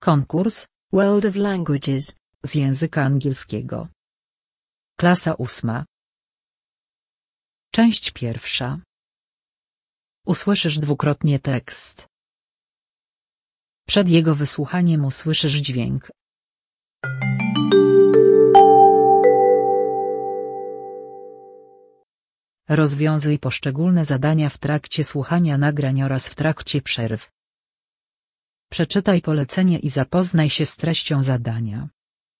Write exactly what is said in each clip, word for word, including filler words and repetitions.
Konkurs World of Languages z języka angielskiego. Klasa ósma. Część pierwsza. Usłyszysz dwukrotnie tekst. Przed jego wysłuchaniem usłyszysz dźwięk. Rozwiązuj poszczególne zadania w trakcie słuchania nagrań oraz w trakcie przerw. Przeczytaj polecenie i zapoznaj się z treścią zadania.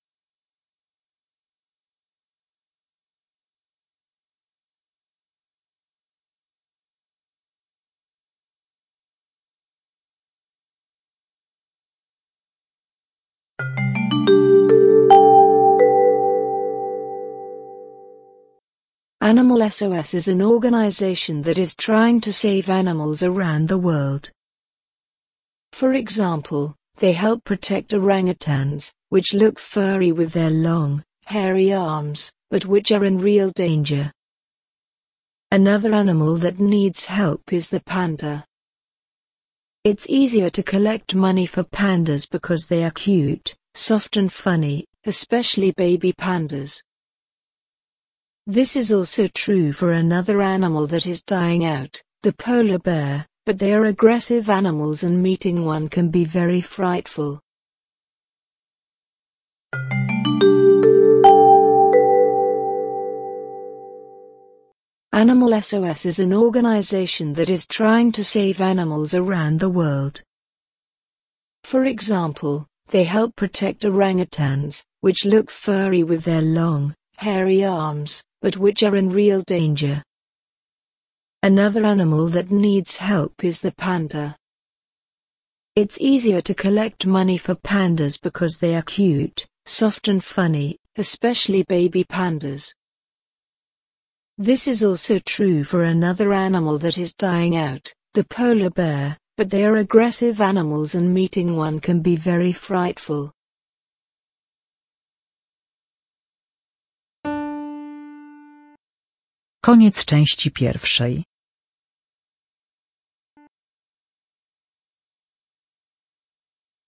Animal S O S is an organization that is trying to save animals around the world. For example, they help protect orangutans, which look furry with their long, hairy arms, but which are in real danger. Another animal that needs help is the panda. It's easier to collect money for pandas because they are cute, soft and funny, especially baby pandas. This is also true for another animal that is dying out, the polar bear, but they are aggressive animals and meeting one can be very frightful. Animal S O S is an organization that is trying to save animals around the world. For example, they help protect orangutans, which look furry with their long, hairy arms, but which are in real danger. Another animal that needs help is the panda. It's easier to collect money for pandas because they are cute, soft and funny, especially baby pandas. This is also true for another animal that is dying out, the polar bear, but they are aggressive animals and meeting one can be very frightful. Koniec części pierwszej.